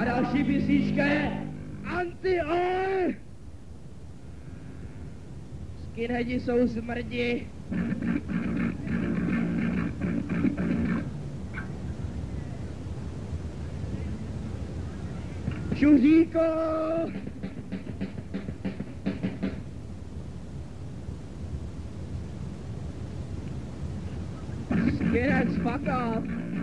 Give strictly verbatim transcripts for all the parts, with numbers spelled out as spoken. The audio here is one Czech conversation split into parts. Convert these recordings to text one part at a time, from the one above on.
A další písnička je Anti-Ol. Skinheadi jsou smrdi. Čuříko! Skinheads, fuck off!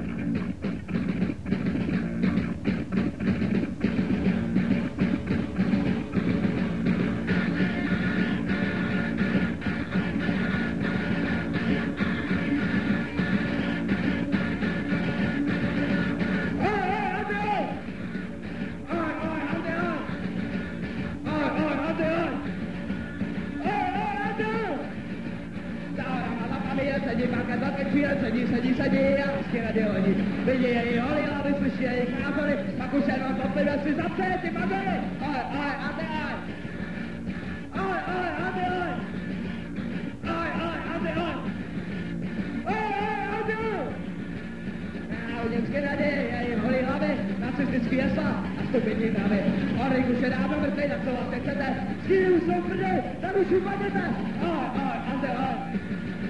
Sedí, sedí, sedí, já vždycky rady hodí. Vidějí holí hlavy, slyší jejich názory, pak už jenom poplivé si zapře, ty bagory! Oj, oj, ade, oj! Oj, oj, ade, oj! Oj, oj, ade, oj! Oj, oj, ade, oj! A u němské rady, jejich holí hlavy, nacistický hesla a stupidní mravy. Orik už je dávno mrtvej, tak co vlastně chcete? Skýry už jsou prdej, tak už upadnete! Oj, oj, ade, oj!